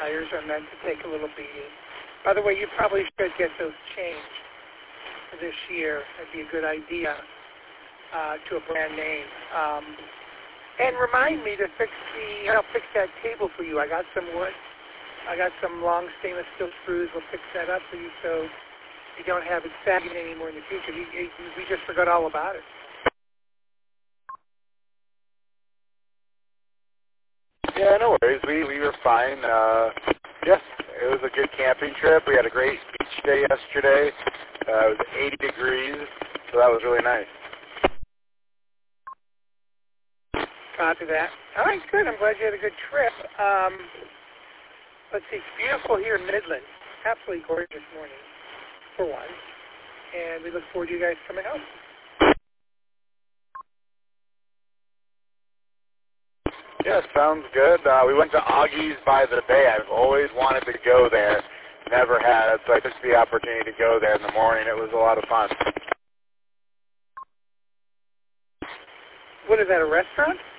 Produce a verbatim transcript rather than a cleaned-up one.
tires are meant to take a little beating. By the way, you probably should get those changed for this year. That'd be a good idea uh, to a brand name. Um, and remind me to fix the, I'll fix that table for you. I got some wood. I got some long stainless steel screws. We'll fix that up for you so you don't have it sagging anymore in the future. We, we just forgot all about it. Yeah, no worries. We we were fine. Uh, yes, it was a good camping trip. We had a great beach day yesterday. Uh, it was eighty degrees, so that was really nice. Copy that. All right, good. I'm glad you had a good trip. Um, let's see. It's beautiful here in Midland. Absolutely gorgeous morning, for one. And we look forward to you guys coming out. Yeah, sounds good. Uh, we went to Augie's by the Bay. I've always wanted to go there. Never had, so I took the opportunity to go there in the morning. It was a lot of fun. What is that, a restaurant?